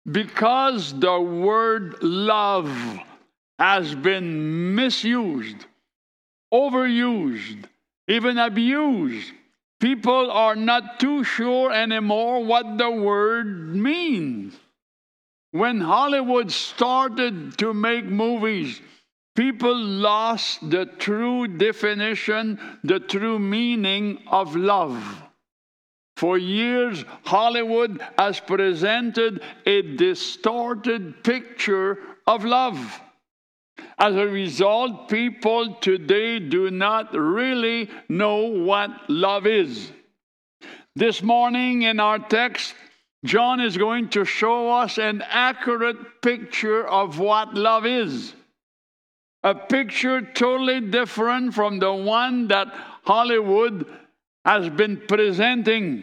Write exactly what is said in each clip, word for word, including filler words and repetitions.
because the word love has been misused, overused, even abused, people are not too sure anymore what the word means. When Hollywood started to make movies, people lost the true definition, the true meaning of love. For years, Hollywood has presented a distorted picture of love. As a result, people today do not really know what love is. This morning in our text, John is going to show us an accurate picture of what love is. A picture totally different from the one that Hollywood has been presenting.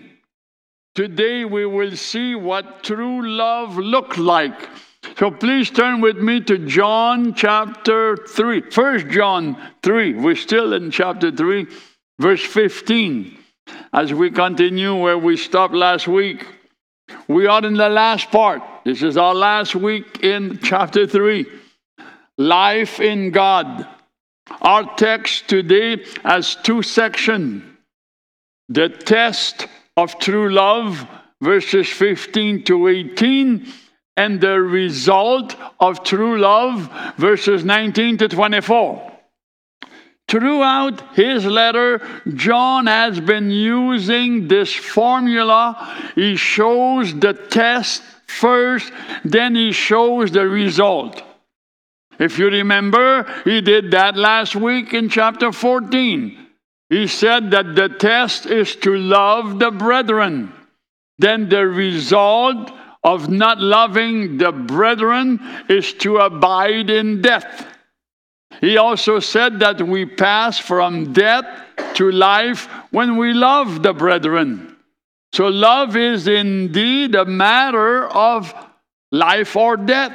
Today we will see what true love looks like. So please turn with me to John chapter three. First John three. We're still in chapter three, verse fifteen. As we continue where we stopped last week. We are in the last part. This is our last week in chapter three. Life in God. Our text today has two sections. The test of true love, verses fifteen to eighteen, and the result of true love, verses nineteen to twenty-four. Throughout his letter, John has been using this formula. He shows the test first, then he shows the result. If you remember, he did that last week in chapter fourteen. He said that the test is to love the brethren. Then the result of not loving the brethren is to abide in death. He also said that we pass from death to life when we love the brethren. So love is indeed a matter of life or death.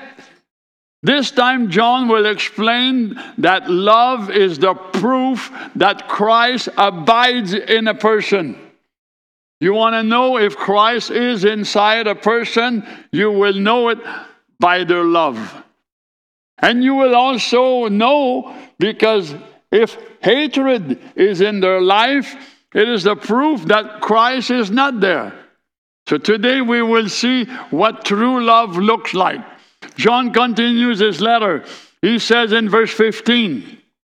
This time John will explain that love is the proof that Christ abides in a person. You want to know if Christ is inside a person, you will know it by their love. And you will also know because if hatred is in their life, it is the proof that Christ is not there. So today we will see what true love looks like. John continues his letter. He says in verse fifteen,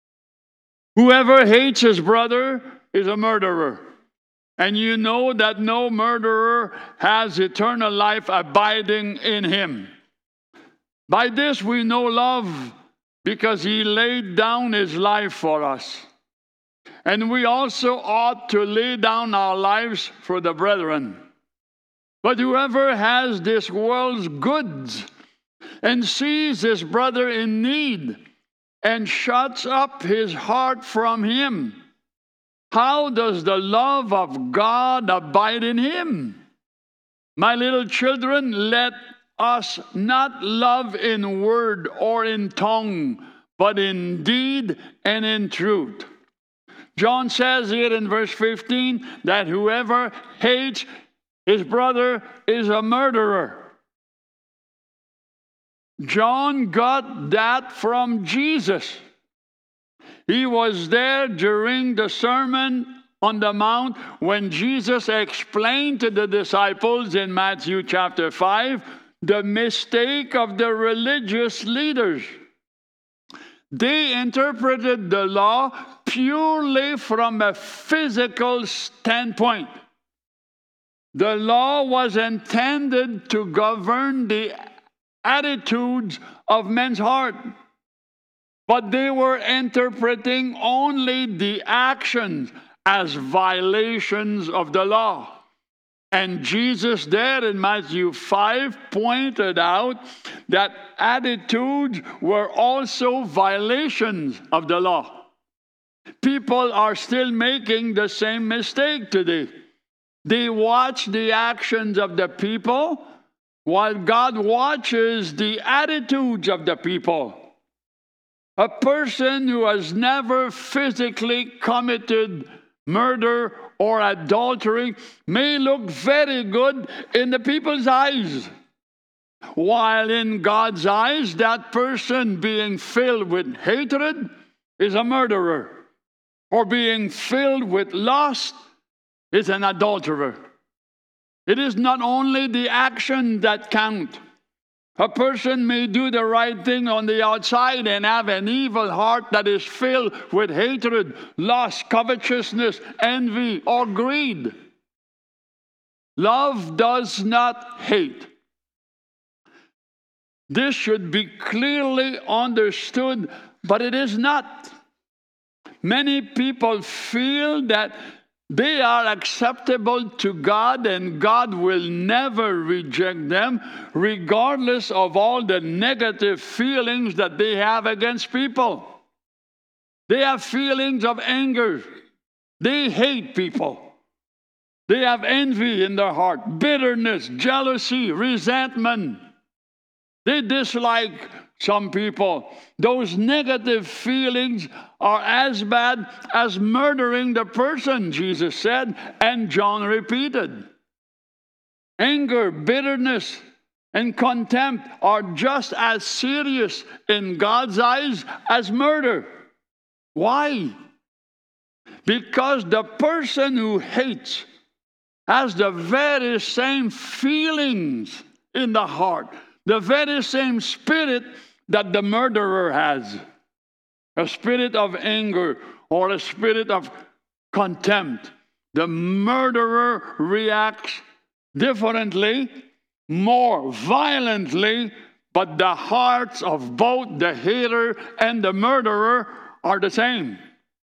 whoever hates his brother is a murderer. And you know that no murderer has eternal life abiding in him. By this we know love, because he laid down his life for us. And we also ought to lay down our lives for the brethren. But whoever has this world's goods and sees his brother in need and shuts up his heart from him, how does the love of God abide in him? My little children, let us not love in word or in tongue, but in deed and in truth. John says here in verse fifteen that whoever hates his brother is a murderer. John got that from Jesus. He was there during the Sermon on the Mount when Jesus explained to the disciples in Matthew chapter five the mistake of the religious leaders. They interpreted the law purely from a physical standpoint. The law was intended to govern the attitudes of men's heart. But they were interpreting only the actions as violations of the law. And Jesus there in Matthew five pointed out that attitudes were also violations of the law. People are still making the same mistake today. They watch the actions of the people while God watches the attitudes of the people. A person who has never physically committed murder or adultery may look very good in the people's eyes. While in God's eyes, that person being filled with hatred is a murderer, or being filled with lust is an adulterer. It is not only the action that counts. A person may do the right thing on the outside and have an evil heart that is filled with hatred, lust, covetousness, envy, or greed. Love does not hate. This should be clearly understood, but it is not. Many people feel that they are acceptable to God and God will never reject them, regardless of all the negative feelings that they have against people. They have feelings of anger. They hate people. They have envy in their heart, bitterness, jealousy, resentment. They dislike some people. Those negative feelings are as bad as murdering the person, Jesus said, and John repeated. Anger, bitterness, and contempt are just as serious in God's eyes as murder. Why? Because the person who hates has the very same feelings in the heart, the very same spirit that the murderer has. A spirit of anger or a spirit of contempt. The murderer reacts differently, more violently, but the hearts of both the hater and the murderer are the same.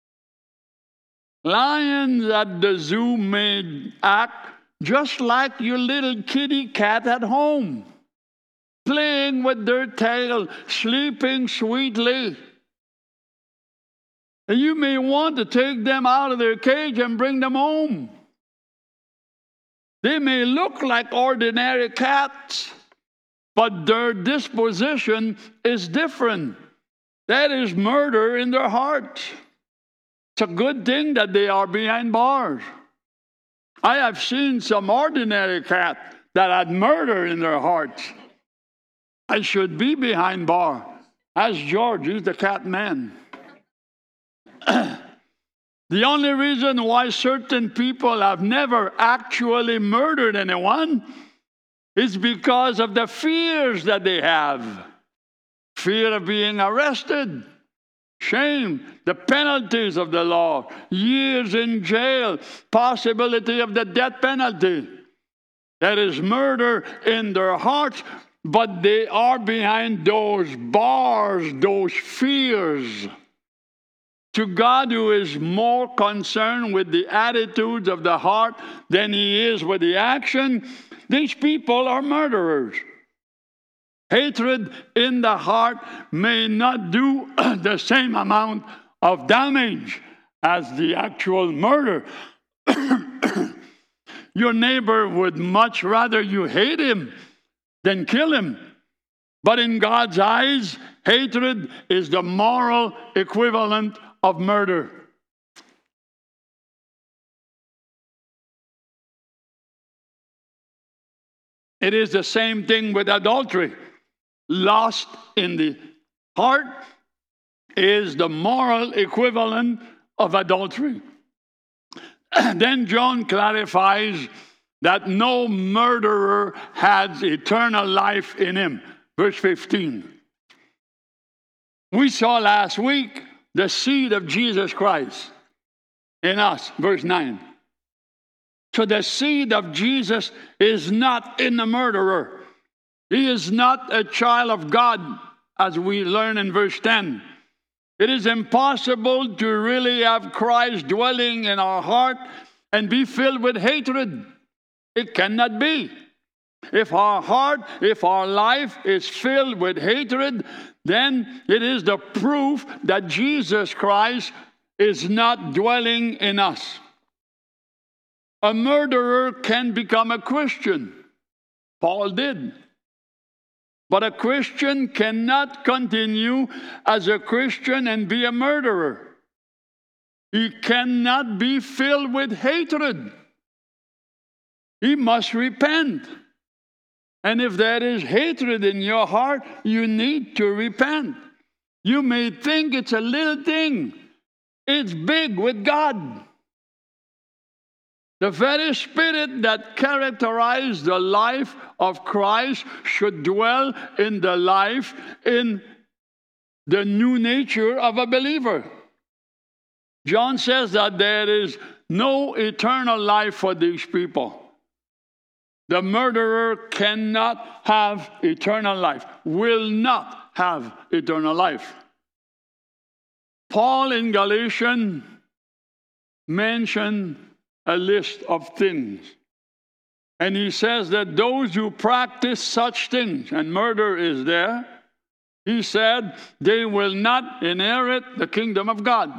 Lions at the zoo may act just like your little kitty cat at home, playing with their tail, sleeping sweetly. And you may want to take them out of their cage and bring them home. They may look like ordinary cats, but their disposition is different. That is murder in their hearts. It's a good thing that they are behind bars. I have seen some ordinary cats that had murder in their hearts. I should be behind bars. Ask George, he's the cat man. The only reason why certain people have never actually murdered anyone is because of the fears that they have. Fear of being arrested, shame, the penalties of the law, years in jail, possibility of the death penalty. That is murder in their hearts, but they are behind those bars, those fears. To God, who is more concerned with the attitudes of the heart than he is with the action, these people are murderers. Hatred in the heart may not do the same amount of damage as the actual murder. Your neighbor would much rather you hate him than kill him. But in God's eyes, hatred is the moral equivalent of murder. It is the same thing with adultery. Lust in the heart is the moral equivalent of adultery. Then John clarifies that no murderer has eternal life in him. Verse fifteen. We saw last week the seed of Jesus Christ in us. Verse nine. So the seed of Jesus is not in the murderer. He is not a child of God, as we learn in verse ten. It is impossible to really have Christ dwelling in our heart and be filled with hatred. It cannot be. If our heart, if our life is filled with hatred, then it is the proof that Jesus Christ is not dwelling in us. A murderer can become a Christian. Paul did. But a Christian cannot continue as a Christian and be a murderer. He cannot be filled with hatred. He must repent. And if there is hatred in your heart, you need to repent. You may think it's a little thing. It's big with God. The very spirit that characterized the life of Christ should dwell in the life, in the new nature of a believer. John says that there is no eternal life for these people. The murderer cannot have eternal life, will not have eternal life. Paul in Galatians mentioned a list of things. And he says that those who practice such things, and murder is there, he said they will not inherit the kingdom of God.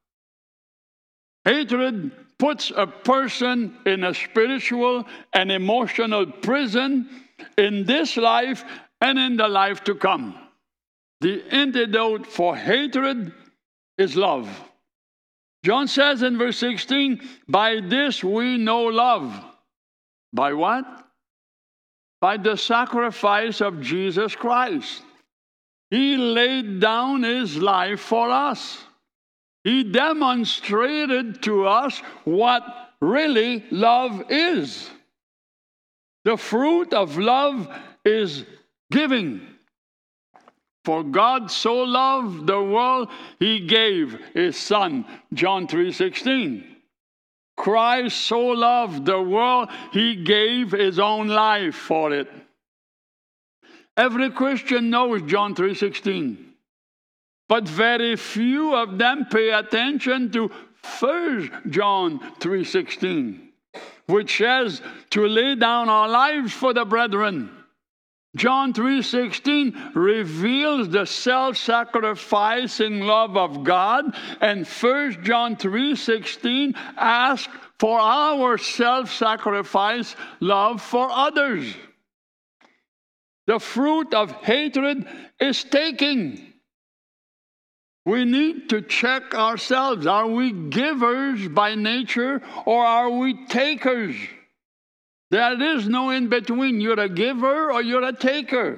Hatred puts a person in a spiritual and emotional prison in this life and in the life to come. The antidote for hatred is love. John says in verse sixteen, by this we know love. By what? By the sacrifice of Jesus Christ. He laid down his life for us. He demonstrated to us what really love is. The fruit of love is giving. For God so loved the world, he gave his Son. John three sixteen. Christ so loved the world, he gave his own life for it. Every Christian knows John three sixteen. But very few of them pay attention to First John three sixteen, which says to lay down our lives for the brethren. John three sixteen reveals the self-sacrificing love of God, and First John three sixteen asks for our self-sacrifice love for others. The fruit of hatred is taking. We need to check ourselves. Are we givers by nature or are we takers? There is no in between. You're a giver or you're a taker.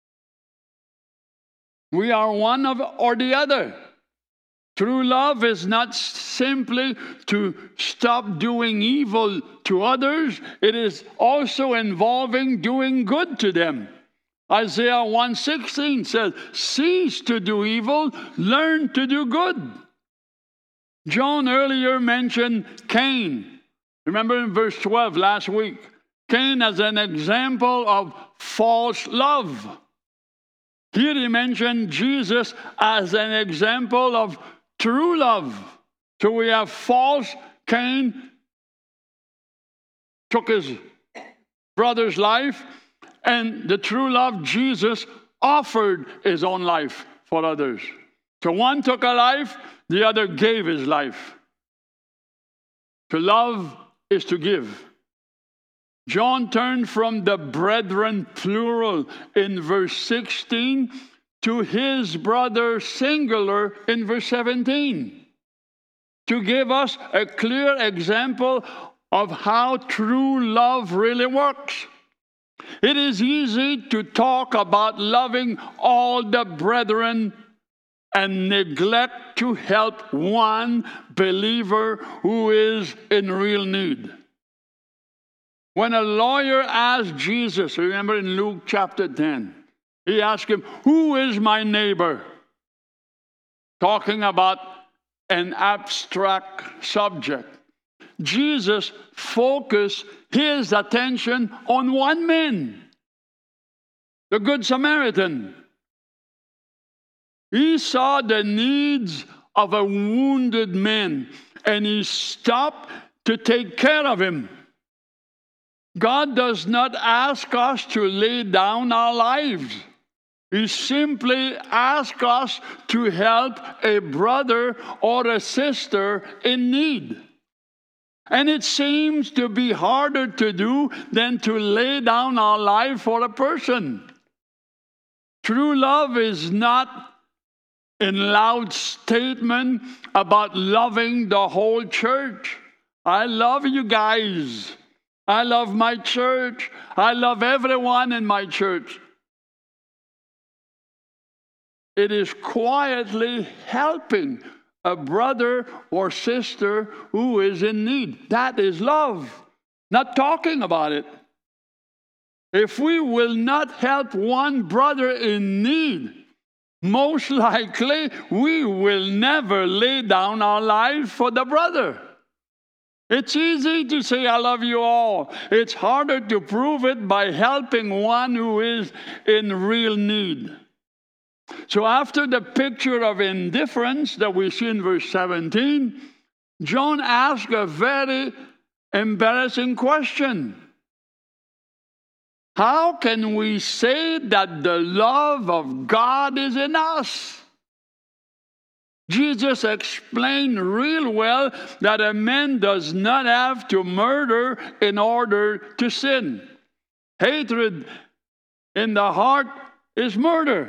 We are one of or the other. True love is not simply to stop doing evil to others. It is also involving doing good to them. Isaiah one sixteen says, cease to do evil, learn to do good. John earlier mentioned Cain. Remember in verse twelve last week, Cain as an example of false love. Here he mentioned Jesus as an example of true love. So we have false Cain took his brother's life, and the true love, Jesus offered his own life for others. So one took a life, the other gave his life. To love is to give. John turned from the brethren plural in verse sixteen to his brother singular in verse seventeen, to give us a clear example of how true love really works. It is easy to talk about loving all the brethren and neglect to help one believer who is in real need. When a lawyer asked Jesus, remember in Luke chapter ten, he asked him, who is my neighbor? Talking about an abstract subject. Jesus focused his attention on one man, the Good Samaritan. He saw the needs of a wounded man, and he stopped to take care of him. God does not ask us to lay down our lives. He simply asks us to help a brother or a sister in need. And it seems to be harder to do than to lay down our life for a person. True love is not a loud statement about loving the whole church. I love you guys. I love my church. I love everyone in my church. It is quietly helping a brother or sister who is in need. That is love. Not talking about it. If we will not help one brother in need, most likely we will never lay down our lives for the brother. It's easy to say, I love you all. It's harder to prove it by helping one who is in real need. So after the picture of indifference that we see in verse seventeen, John asks a very embarrassing question. How can we say that the love of God is in us? Jesus explained real well that a man does not have to murder in order to sin. Hatred in the heart is murder.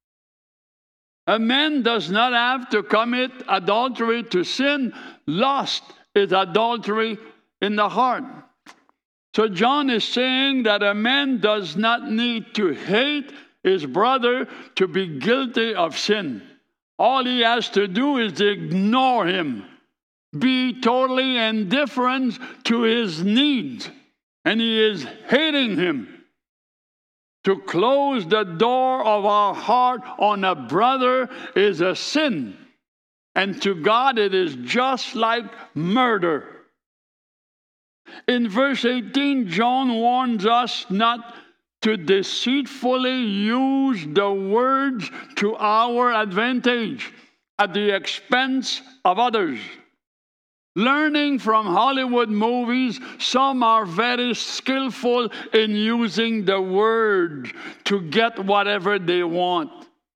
A man does not have to commit adultery to sin. Lust is adultery in the heart. So John is saying that a man does not need to hate his brother to be guilty of sin. All he has to do is ignore him, be totally indifferent to his needs, and he is hating him. To close the door of our heart on a brother is a sin, and to God it is just like murder. In verse eighteen, John warns us not to deceitfully use the words to our advantage at the expense of others. Learning from Hollywood movies, some are very skillful in using the word to get whatever they want.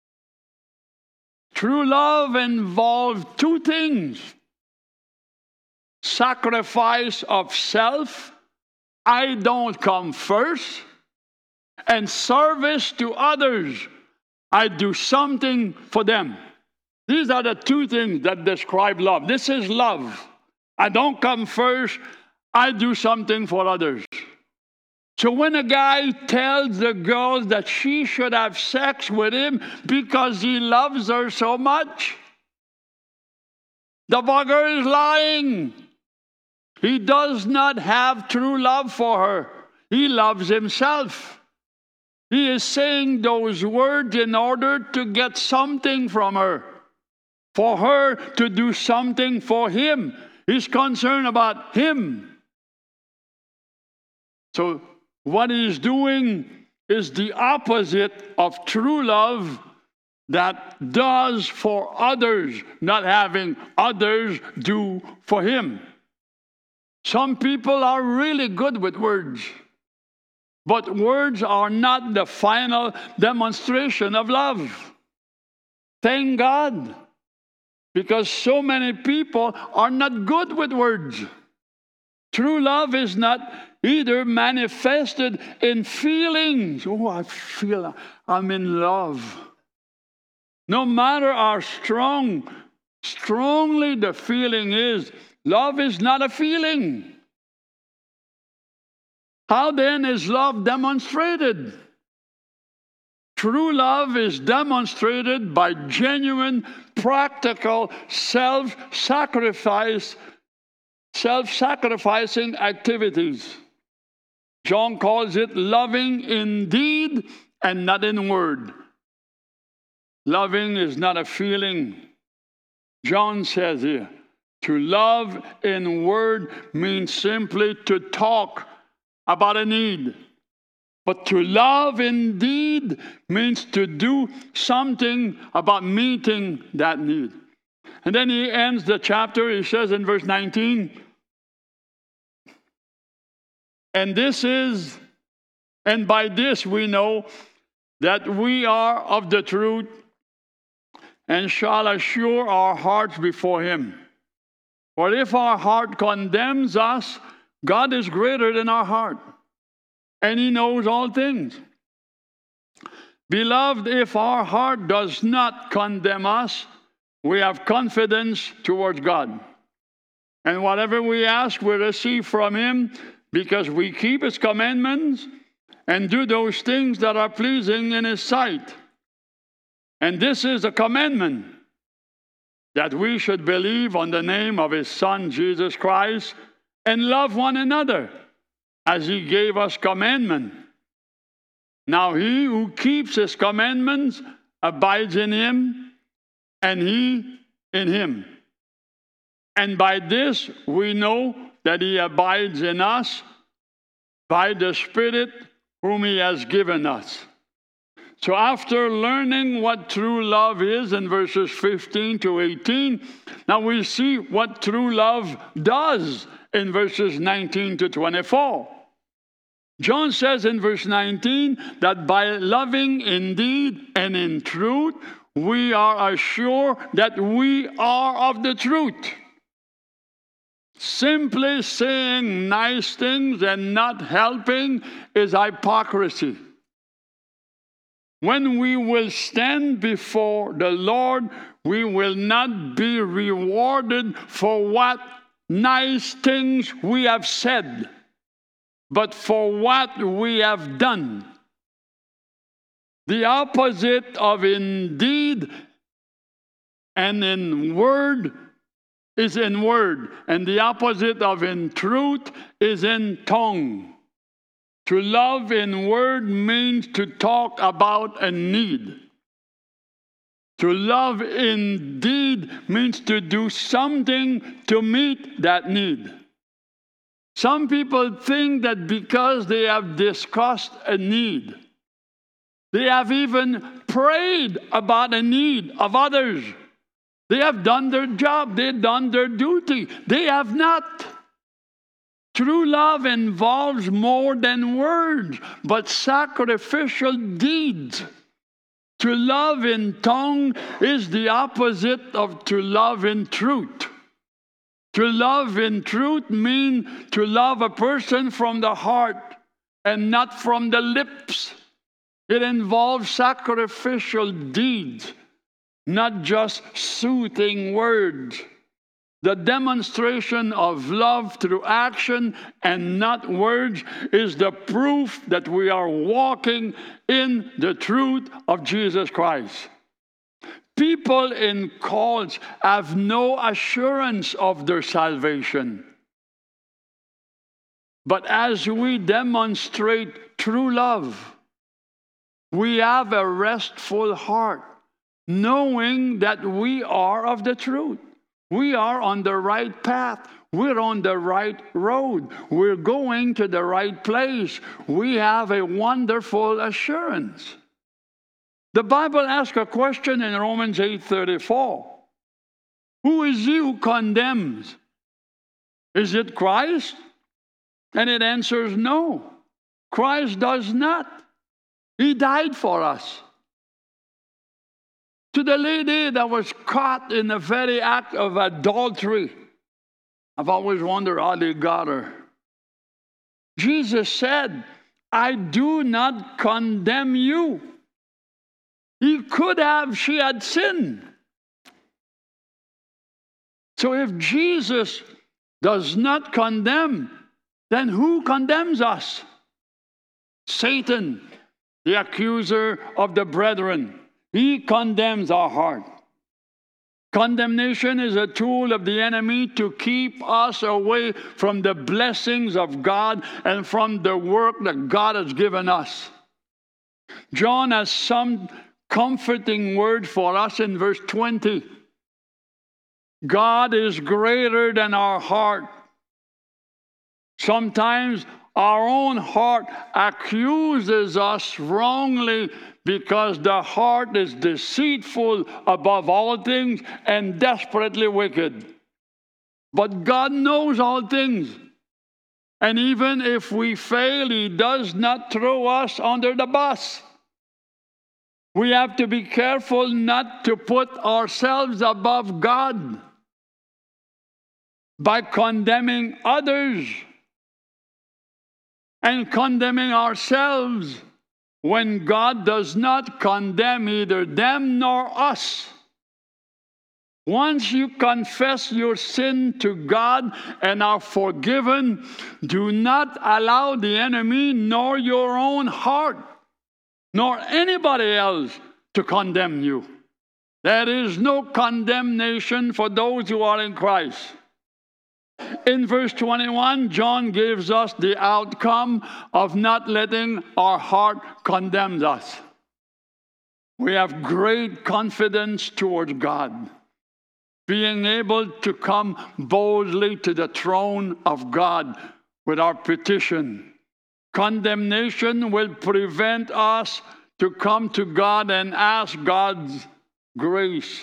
True love involves two things: sacrifice of self, I don't come first, and service to others, I do something for them. These are the two things that describe love. This is love. I don't come first, I do something for others. So when a guy tells the girl that she should have sex with him because he loves her so much, the bugger is lying. He does not have true love for her. He loves himself. He is saying those words in order to get something from her, for her to do something for him. He's concerned about him. So what he's doing is the opposite of true love that does for others, not having others do for him. Some people are really good with words, but words are not the final demonstration of love. Thank God, because so many people are not good with words. True love is not either manifested in feelings. Oh, I feel I'm in love. No matter how strong, strongly the feeling is, love is not a feeling. How then is love demonstrated? True love is demonstrated by genuine, practical, self-sacrifice, self-sacrificing activities. John calls it loving in deed and not in word. Loving is not a feeling. John says here, to love in word means simply to talk about a need. But to love in deed means to do something about meeting that need. And then he ends the chapter, he says in verse nineteen, and this is, and by this we know that we are of the truth and shall assure our hearts before him. For if our heart condemns us, God is greater than our heart, and he knows all things. Beloved, if our heart does not condemn us, we have confidence towards God. And whatever we ask, we receive from him because we keep his commandments and do those things that are pleasing in his sight. And this is a commandment, that we should believe on the name of his Son, Jesus Christ, and love one another as he gave us commandment. Now he who keeps his commandments abides in him, and he in him. And by this we know that he abides in us, by the Spirit whom he has given us. So after learning what true love is in verses fifteen to eighteen, now we see what true love does in verses nineteen to twenty-four. John says in verse nineteen that by loving in deed and in truth, we are assured that we are of the truth. Simply saying nice things and not helping is hypocrisy. When we will stand before the Lord, we will not be rewarded for what nice things we have said, but for what we have done. The opposite of in deed and in word is in word, and the opposite of in truth is in tongue. To love in word means to talk about a need. To love in deed means to do something to meet that need. Some people think that because they have discussed a need, they have even prayed about a need of others, they have done their job, they've done their duty. They have not. True love involves more than words, but sacrificial deeds. To love in tongue is the opposite of to love in truth. To love in truth means to love a person from the heart and not from the lips. It involves sacrificial deeds, not just soothing words. The demonstration of love through action and not words is the proof that we are walking in the truth of Jesus Christ. People in cults have no assurance of their salvation. But as we demonstrate true love, we have a restful heart, knowing that we are of the truth. We are on the right path. We're on the right road. We're going to the right place. We have a wonderful assurance. The Bible asks a question in Romans eight thirty-four. Who is he who condemns? Is it Christ? And it answers no. Christ does not. He died for us. To the lady that was caught in the very act of adultery, I've always wondered how they got her. Jesus said, I do not condemn you. He could have, she had sinned. So if Jesus does not condemn, then who condemns us? Satan, the accuser of the brethren. He condemns our heart. Condemnation is a tool of the enemy to keep us away from the blessings of God and from the work that God has given us. John has some comforting word for us in verse twenty. God is greater than our heart. Sometimes our own heart accuses us wrongly because the heart is deceitful above all things and desperately wicked. But God knows all things. And even if we fail, He does not throw us under the bus. We have to be careful not to put ourselves above God by condemning others and condemning ourselves when God does not condemn either them nor us. Once you confess your sin to God and are forgiven, do not allow the enemy nor your own heart nor anybody else to condemn you. There is no condemnation for those who are in Christ. In verse twenty-one, John gives us the outcome of not letting our heart condemn us. We have great confidence towards God, being able to come boldly to the throne of God with our petition. Condemnation will prevent us to come to God and ask God's grace.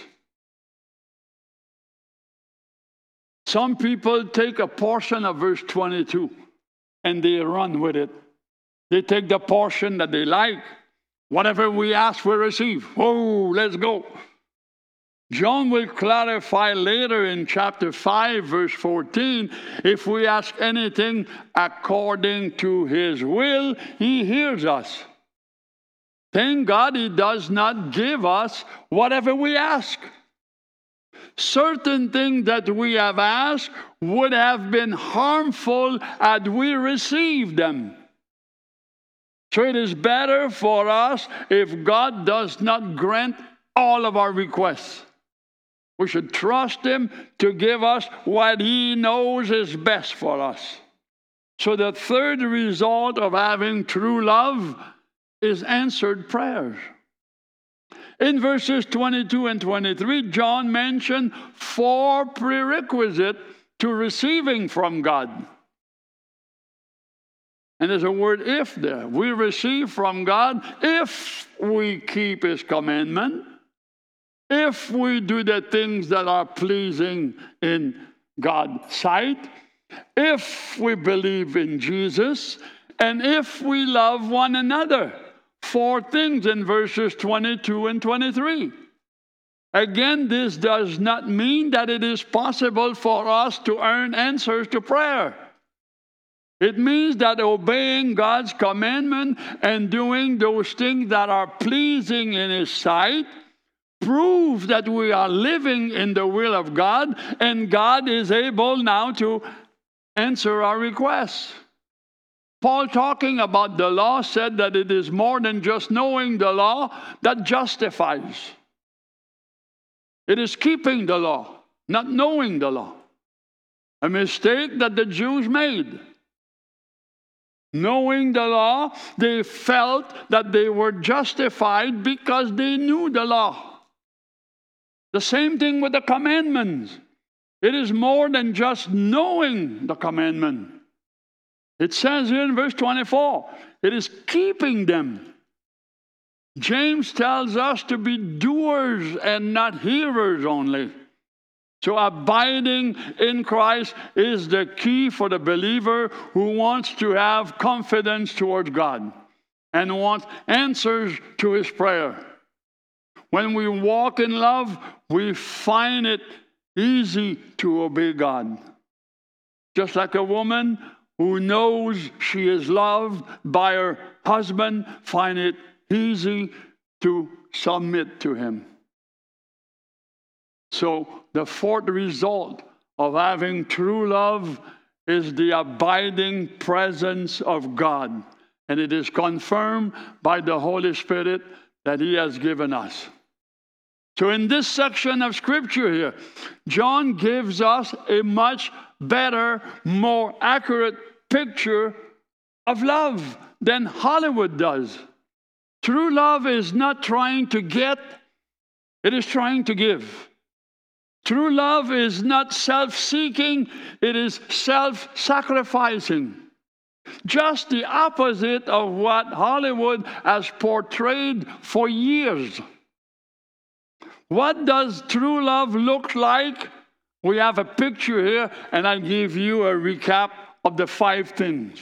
Some people take a portion of verse twenty-two and they run with it. They take the portion that they like. Whatever we ask, we receive. Oh, let's go. John will clarify later in chapter five, verse fourteen, if we ask anything according to his will, he hears us. Thank God he does not give us whatever we ask. Certain things that we have asked would have been harmful had we received them. So it is better for us if God does not grant all of our requests. We should trust him to give us what he knows is best for us. So the third result of having true love is answered prayers. In verses twenty-two and twenty-three, John mentioned four prerequisites to receiving from God. And there's a word if there. We receive from God if we keep his commandment, if we do the things that are pleasing in God's sight, if we believe in Jesus, and if we love one another. Four things in verses twenty-two and twenty-three. Again, this does not mean that it is possible for us to earn answers to prayer. It means that obeying God's commandment and doing those things that are pleasing in his sight proves that we are living in the will of God, and God is able now to answer our requests. Paul, talking about the law, said that it is more than just knowing the law that justifies. It is keeping the law, not knowing the law. A mistake that the Jews made. Knowing the law, they felt that they were justified because they knew the law. The same thing with the commandments. It is more than just knowing the commandment. It says here in verse twenty-four, it is keeping them. James tells us to be doers and not hearers only. So abiding in Christ is the key for the believer who wants to have confidence towards God and wants answers to his prayer. When we walk in love, we find it easy to obey God. Just like a woman who knows she is loved by her husband, find it easy to submit to him. So the fourth result of having true love is the abiding presence of God. And it is confirmed by the Holy Spirit that he has given us. So in this section of Scripture here, John gives us a much better, more accurate picture of love than Hollywood does. True love is not trying to get, it is trying to give. True love is not self-seeking, it is self-sacrificing. Just the opposite of what Hollywood has portrayed for years. What does true love look like? We have a picture here, and I'll give you a recap of the five things.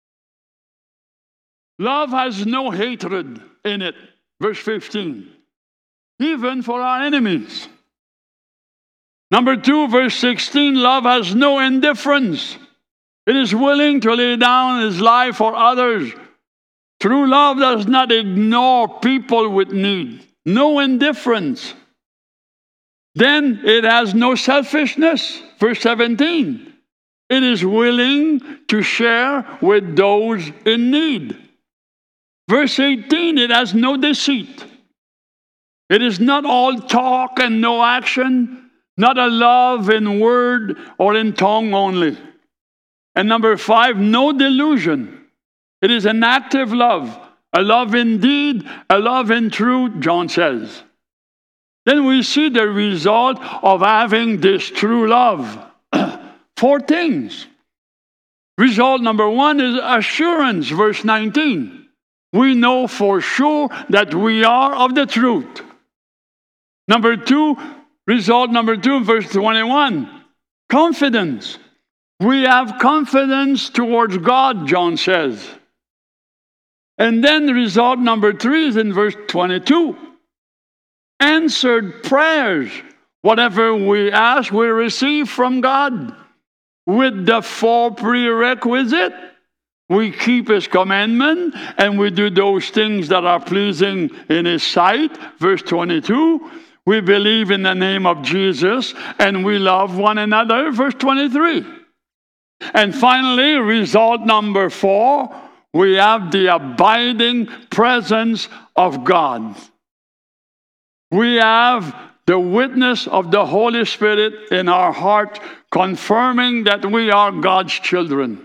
Love has no hatred in it, verse fifteen, even for our enemies. Number two, verse sixteen, love has no indifference. It is willing to lay down its life for others. True love does not ignore people with need. No indifference. Then it has no selfishness. Verse seventeen. It is willing to share with those in need. Verse eighteen, it has no deceit. It is not all talk and no action, not a love in word or in tongue only. And number five, no delusion. It is an active love, a love in deed, a love in truth, John says. Then we see the result of having this true love. Four things. Result number one is assurance, verse nineteen. We know for sure that we are of the truth. Number two, result number two, verse twenty-one, confidence. We have confidence towards God, John says. And then result number three is in verse twenty-two. Answered prayers. Whatever we ask, we receive from God. With the four prerequisites, we keep His commandment and we do those things that are pleasing in His sight. Verse twenty-two, we believe in the name of Jesus and we love one another. Verse twenty-three. And finally, result number four, we have the abiding presence of God. We have the witness of the Holy Spirit in our heart, confirming that we are God's children.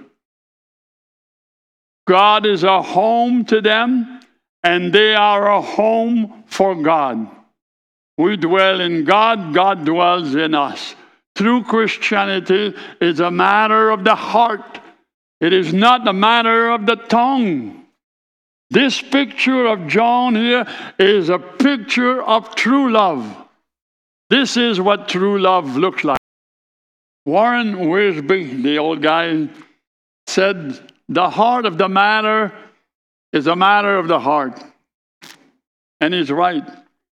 God is a home to them, and they are a home for God. We dwell in God, God dwells in us. True Christianity is a matter of the heart. It is not a matter of the tongue. This picture of John here is a picture of true love. This is what true love looks like. Warren Wiersbe, the old guy, said, the heart of the matter is a matter of the heart. And he's right.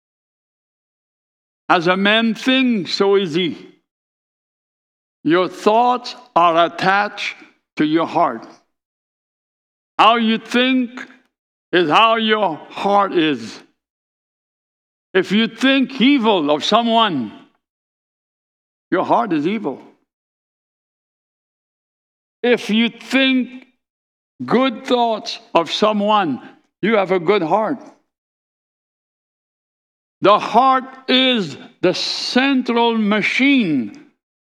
As a man thinks, so is he. Your thoughts are attached to your heart. How you think is how your heart is. If you think evil of someone, your heart is evil. If you think good thoughts of someone, you have a good heart. The heart is the central machine.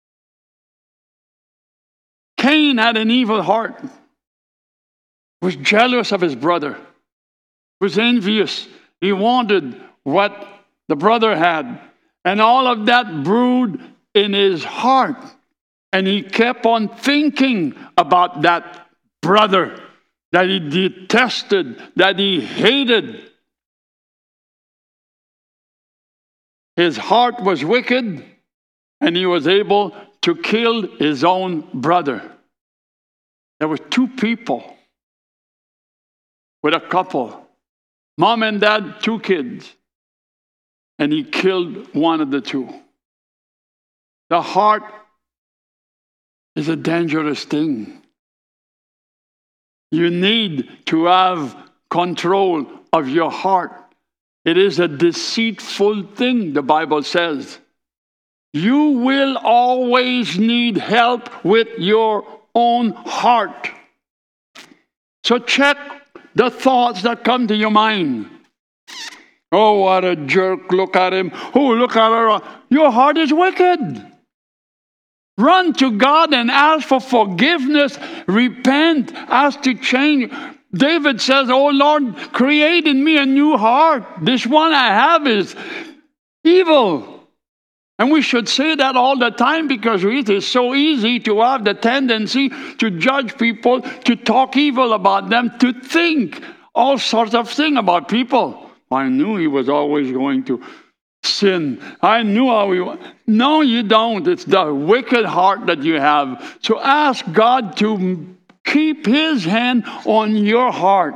Cain had an evil heart. Was jealous of his brother. Was envious. He wanted what the brother had. And all of that brewed in his heart. And he kept on thinking about that brother that he detested, that he hated. His heart was wicked, and he was able to kill his own brother. There were two people with a couple, mom and dad, two kids, and he killed one of the two. The heart is a dangerous thing. You need to have control of your heart. It is a deceitful thing, the Bible says. You will always need help with your own heart. So check the thoughts that come to your mind. Oh, what a jerk, look at him. Oh, look at her. Your heart is wicked. Run to God and ask for forgiveness. Repent. Ask to change. David says, oh Lord, create in me a new heart. This one I have is evil. And we should say that all the time because it is so easy to have the tendency to judge people, to talk evil about them, to think all sorts of things about people. I knew he was always going to sin. I knew how he was. No, you don't. It's the wicked heart that you have. So ask God to keep His hand on your heart,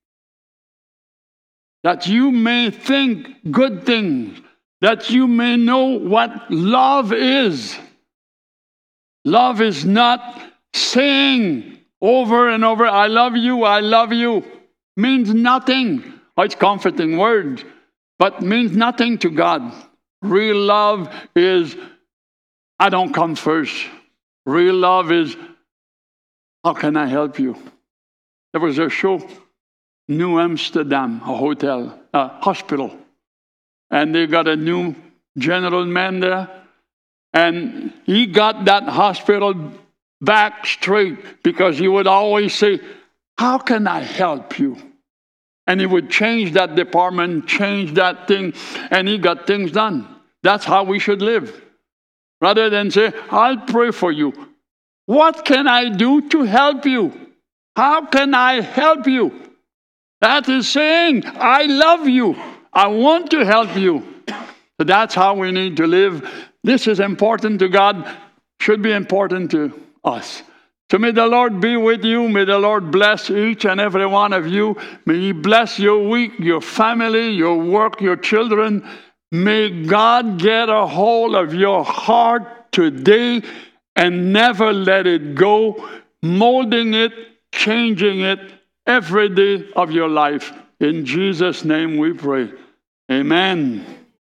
that you may think good things, that you may know what love is. Love is not saying over and over, I love you, I love you. Means nothing. Oh, it's comforting words, but means nothing to God. Real love is, I don't come first. Real love is, how can I help you? There was a show, New Amsterdam, a hotel, a hospital. And they got a new general man there. And he got that hospital back straight because he would always say, how can I help you? And he would change that department, change that thing, and he got things done. That's how we should live. Rather than say, I'll pray for you. What can I do to help you? How can I help you? That is saying, I love you. I want to help you. So that's how we need to live. This is important to God, should be important to us. So may the Lord be with you. May the Lord bless each and every one of you. May He bless your week, your family, your work, your children. May God get a hold of your heart today and never let it go, molding it, changing it every day of your life. In Jesus' name we pray. Amen.